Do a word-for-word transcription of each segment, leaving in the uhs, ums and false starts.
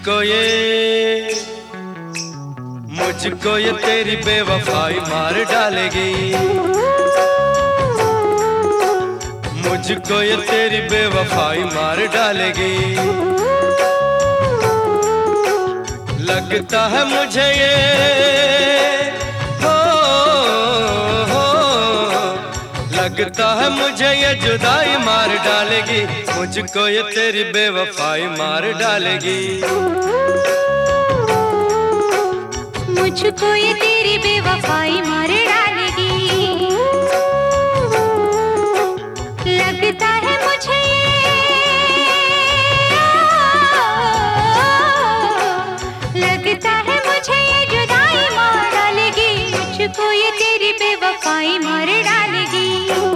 मुझको ये मुझको ये तेरी बेवफाई मार डालेगी। मुझको ये तेरी बेवफाई मार डालेगी। लगता है मुझे ये हो, हो लगता है मुझे ये जुदाई मार डालेगी। मुझको ये तेरी बेवफाई मार डालेगी। मुझको ये तेरी बेवफाई मार डालेगी। लगता है मुझे लगता है मुझे ये जुदाई मार डालेगी। मुझको ये तेरी बेवफाई मार डालेगी।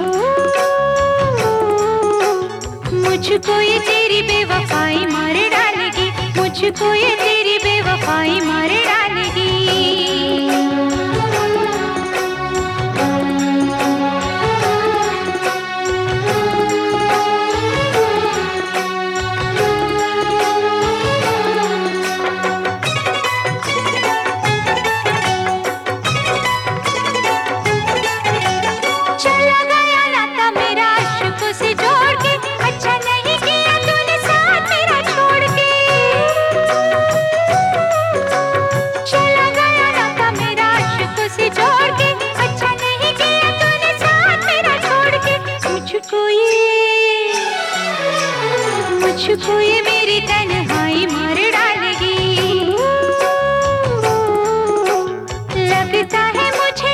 मुझको ये तेरी बेवफाई मार डालेगी। मुझको ये तेरी बेवफाई मार डालेगी। चला गया नाता मेरा आशिकों से जोड़ के, अच्छा नहीं किया तूने साथ मेरा छोड़ के। चला गया नाता मेरा आशिकों से जोड़ के, अच्छा नहीं किया तूने साथ मेरा छोड़ के। मुझको ये मुझको ये मेरी तन्हाई मार डालेगी। लगता है मुझे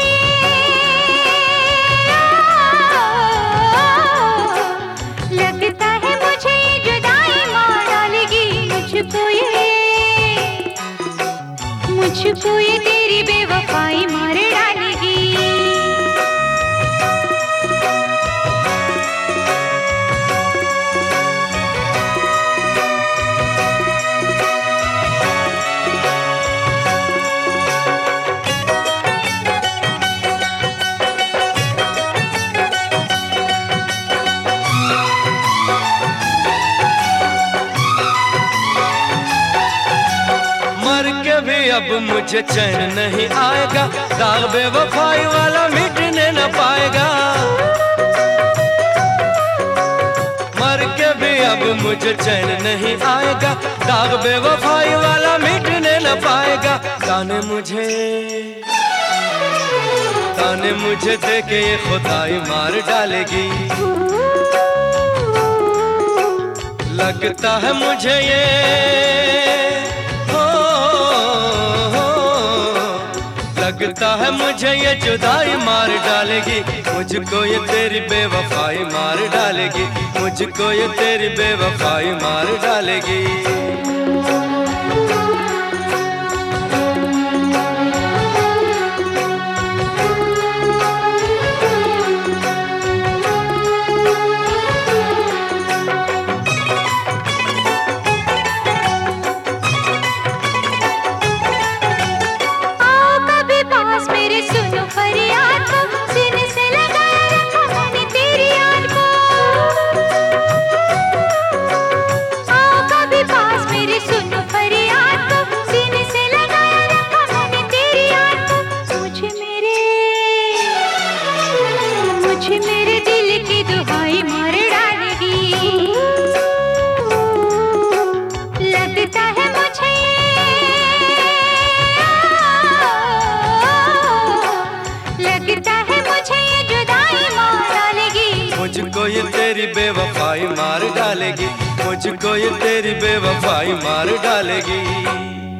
लगता है मुझे ये जुदाई मार डालेगी। मुझको ये मुझको ये तेरी बेवफाई मार डालेगी। मर के भी अब मुझे चैन नहीं आएगा। दाग बेवफाई वाला मिटने न पाएगा। मर के भी अब मुझे चैन नहीं आएगा। दाग बेवफाई वाला मिटने न पाएगा। ताने मुझे ताने मुझे देके ये खुदाई मार डालेगी। लगता है मुझे ये हो, हो लगता है मुझे ये जुदाई मार डालेगी। मुझको ये तेरी बेवफाई मार डालेगी। मुझको ये तेरी बेवफाई मार डालेगी। मुझे मेरे दिल की दुहाई मार डालेगी। लगता है मुझे लगता है मुझे ये जुदाई मार डालेगी। मुझको ये तेरी बेवफाई मार डालेगी। मुझको ये तेरी बेवफाई मार डालेगी।